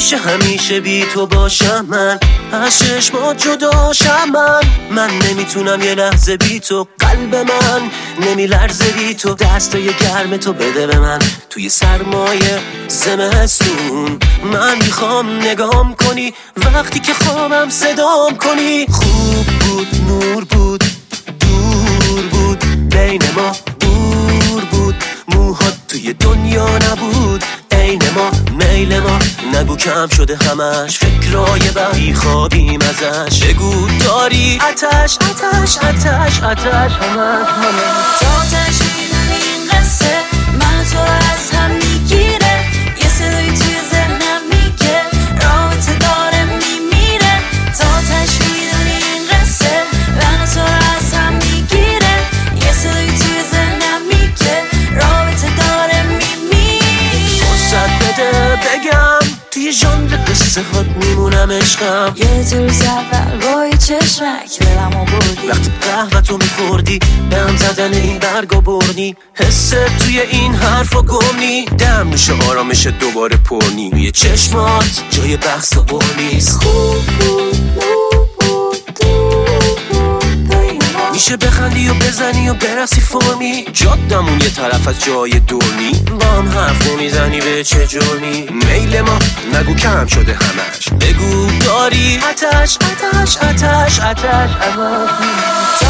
میشه همیشه بی تو باشم من، از چشمات جداشم من نمیتونم یه لحظه بی تو، قلب من نمیلرزه بی تو. دستای گرم تو بده به من توی سرمایه زمستون، من میخوام نگام کنی وقتی که خوابم صدام کنی. خوب بود نور بود دور بود بین ما، دور بود موهات توی دنیا نبود عین ما، میل ما نگو کم شده همش، فکرای بی خوابیم ازش. بگو داری آتش آتش آتش آتش همش تا آتش میدونی این قصه من تو از هم میگیره، یه صدایی توی ذهنم میگه رابطه داره میمیره. تا آتش میدونی این قصه من تو از هم میگیره، یه صدایی توی ذهنم میگه رابطه داره میمیره. فرصت بده بگم توی ژانر قصه هات میمونم عشقم. یه تو روز اول با یه چشمک دلمو بردی، وقتی قهوه تو میخوردی به هم زدن این برگا بردی، حست توی این حرفا گمنی، دم میشه آرامش دوباره پرنی، توی چشمات جای بحث و بر نیست. خوب بود میشه بخندی و بزنی و برسی فرمی، جادمون یه طرف از جای دورنی، با هم حرف نمیزنی به چه جرمی. میل ما نگو کم شده همش، بگو داری آتش آتش آتش آتش همش.